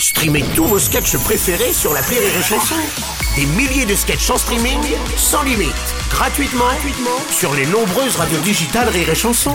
Streamez tous vos sketchs préférés sur l'appli Rire et Chanson. Des milliers de sketchs en streaming, sans limite, gratuitement sur les nombreuses radios digitales Rire et Chanson.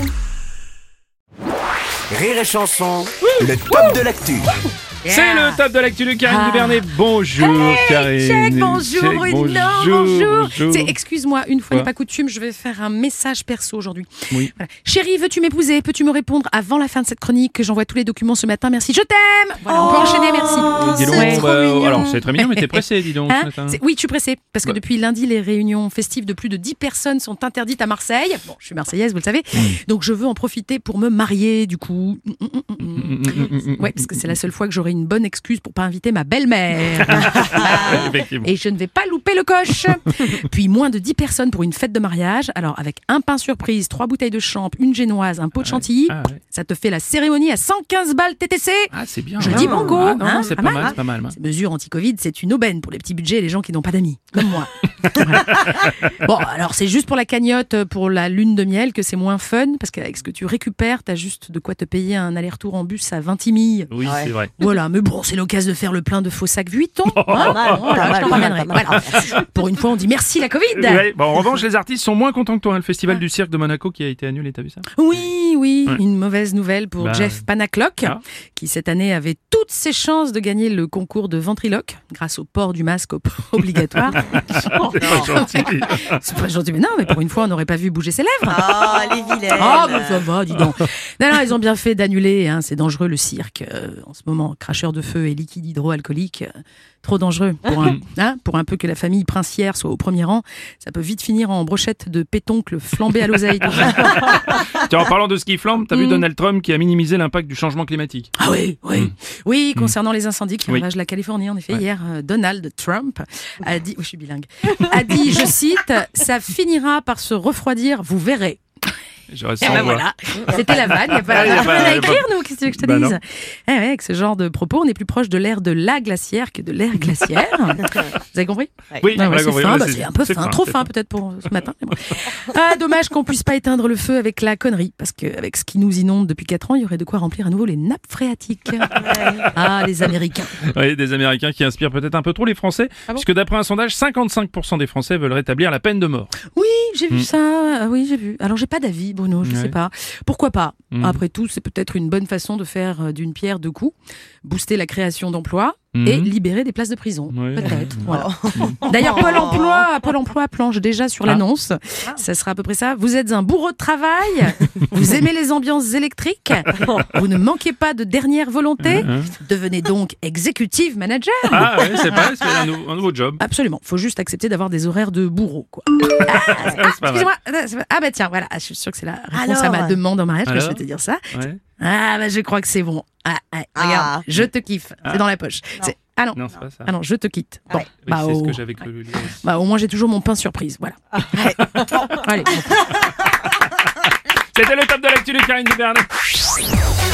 Rire et Chanson, le top de l'actu. C'est le top de l'actu de Karine Dubernet. Bonjour Karine. Check, bonjour Bruno, bonjour. Excuse-moi, une fois Quoi n'est pas coutume, je vais faire un message perso aujourd'hui. Oui. Voilà. Chérie, veux-tu m'épouser? Peux-tu me répondre avant la fin de cette chronique que j'envoie tous les documents ce matin? Merci, je t'aime. Voilà, on peut enchaîner, merci. Dis donc, c'est trop mignon. alors c'est très mignon, mais t'es pressé, dis donc. Hein ce matin. Oui, je suis pressée, parce que depuis lundi, les réunions festives de plus de 10 personnes sont interdites à Marseille. Bon, je suis marseillaise, vous le savez. Donc je veux en profiter pour me marier, du coup. Ouais, parce que c'est la seule fois que j'aurai une bonne excuse pour pas inviter ma belle-mère. Effectivement. Et je ne vais pas louper le coche. Puis moins de 10 personnes pour une fête de mariage. Alors avec un pain surprise, 3 bouteilles de champ, une génoise, un pot de chantilly, ouais. ça te fait la cérémonie à 115 balles TTC. Ah, c'est bien. Je dis banco. Ah, non, Hein, c'est pas pas mal. mal, c'est pas mal. Ces mesures anti-Covid, c'est une aubaine pour les petits budgets et les gens qui n'ont pas d'amis, comme moi. Voilà. Bon, alors c'est juste pour la cagnotte, pour la lune de miel, que c'est moins fun, parce qu'avec ce que tu récupères, t'as juste de quoi te payer un aller-retour en bus à 20 milles. Oui, c'est vrai. Voilà, mais bon, c'est l'occasion de faire le plein de faux sacs Vuitton. Pas Je t'en ramènerai. Voilà. Pour une fois, on dit merci la Covid. Ouais, bon, en revanche, les artistes sont moins contents que toi. Le festival du cirque de Monaco qui a été annulé, t'as vu ça? Oui, Ouais. une mauvaise nouvelle pour Bah, Jeff Panaclock, ah. qui cette année avait toutes ses chances de gagner le concours de ventriloque grâce au port du masque obligatoire. C'est pas gentil. C'est pas gentil, mais non, mais pour une fois, on n'aurait pas vu bouger ses lèvres. Ah, les vilaines. Ah, bah ça va, dis donc. Non, ils ont bien fait d'annuler, hein, c'est dangereux le cirque. En ce moment, cracheur de feu et liquide hydroalcoolique, trop dangereux. Pour un peu que la famille princière soit au premier rang, ça peut vite finir en brochette de pétoncle flambé à l'oseille. Tiens, en parlant de ce qui flambe, t'as vu Donald Trump qui a minimisé l'impact du changement climatique? Ah oui. Oui, concernant les incendies qui Oui. ravagent la Californie, en effet, Ouais. hier, Donald Trump a dit, je suis bilingue, a dit, je cite, ça finira par se refroidir, vous verrez. J'aurais Et sans ben voix. voilà, c'était la vanne, il n'y a pas Ah, y a rien pas- à y a écrire, pas- nous, qu'est-ce que tu veux que je te Bah dise? non. Ouais, avec ce genre de propos, on est plus proche de l'ère de la glaciaire que de l'ère glaciaire. Vous avez compris? Oui, Ouais, on a c'est compris. fin, Ouais, bah, c'est un peu c'est fin, trop c'est fin peut-être pour ce matin. Mais bon. Ah, dommage qu'on puisse pas éteindre le feu avec la connerie, parce qu'avec ce qui nous inonde depuis 4 ans, il y aurait de quoi remplir à nouveau les nappes phréatiques. Ah, les Américains. Oui, des Américains qui inspirent peut-être un peu trop les Français, Ah bon puisque d'après un sondage, 55% des Français veulent rétablir la peine de mort. Oui, j'ai vu ça. Oui, j'ai vu. Alors, j'ai pas d'avis, Bruno, je Ouais. sais pas. Pourquoi pas? Mm. Après tout, c'est peut-être une bonne façon de faire d'une pierre deux coups, booster la création d'emplois Mm. et libérer des places de prison. Ouais. Peut-être. Voilà. D'ailleurs, Pôle emploi planche déjà sur l'annonce. Ça sera à peu près ça. Vous êtes un bourreau de travail. Vous aimez les ambiances électriques. Vous ne manquez pas de dernière volonté. Devenez donc executive manager. Ah ouais, c'est pas, c'est un nouveau job. Absolument. Faut juste accepter d'avoir des horaires de bourreau, quoi. C'est pas mal. Excusez-moi. Ah bah tiens, voilà. Je suis sûre que c'est la réponse à Alors ma demande en mariage. Mais je Alors vais te dire ça. Ouais. Ah bah je crois que c'est bon. Regarde, je te kiffe. C'est dans la poche. Ah non. Non, c'est pas ça. Ah non, je te quitte. Bon, Ouais. Oui, c'est ce au... que j'avais cru lui dire. bah, au moins j'ai toujours mon pain surprise. Voilà. Allez. C'était le top de l'actu de Karine Dubernet.